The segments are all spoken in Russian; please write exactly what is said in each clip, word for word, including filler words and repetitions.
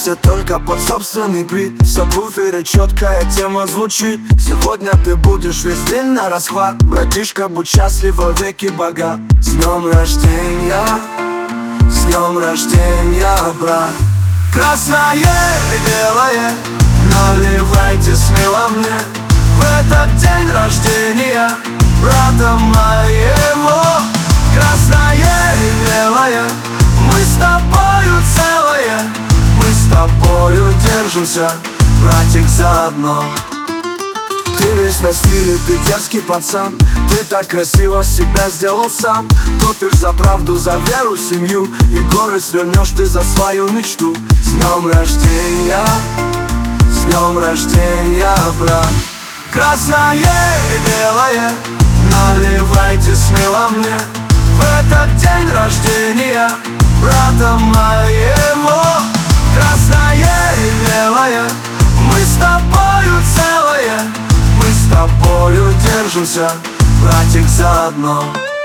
Счастье только под собственный бит. В сабвуфере четкая тема звучит. Сегодня ты будешь весь день на расхват. Братишка, будь счастлив, во веки богат. С днем рождения, с днем рождения, брат. Красное и белое наливайте смело мне в этот день рождения брата моего. Красное и белое, мы с тобою целые, мы с тобою держимся, братик, заодно. Ты весь на стиле, ты дерзкий пацан, ты так красиво себя сделал сам. Топишь за правду, за веру, семью, и горы свернешь ты за свою мечту. С днем рождения, с днем рождения, брат. Красное и белое наливайте смело мне в этот день рождения брата моего. Красное и белое, мы с тобою целые, мы с тобою держимся, братик, заодно.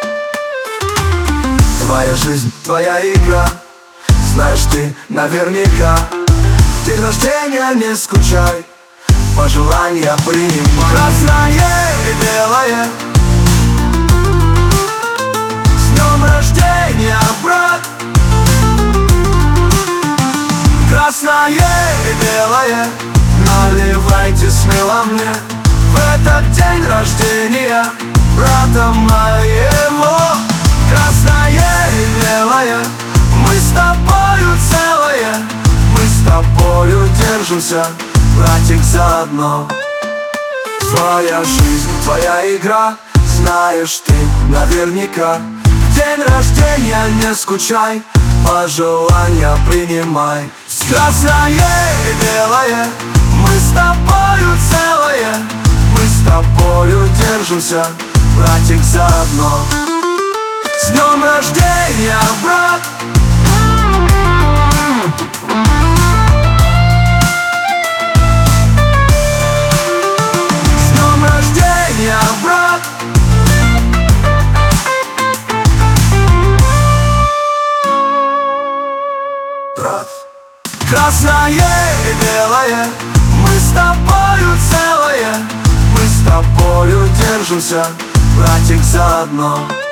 Твоя жизнь, твоя игра, знаешь ты наверняка. День рождения не скучай, пожелания принимай. Красное и белое, с днем рождения, брат. Красное и белое наливайте смело мне в этот день рождения брата моего. Красное и белое, мы с тобою целые, мы с тобою держимся, братик, заодно. Твоя жизнь, твоя игра, знаешь ты наверняка. День рождения не скучай, пожелания принимай. Красное и белое, мы с тобою целые, мы с тобою держимся, братик, заодно. С днем рождения, брат. С днем рождения, брат. Брат. Красное и белое, мы с тобою целые, мы с тобою держимся, братик, заодно.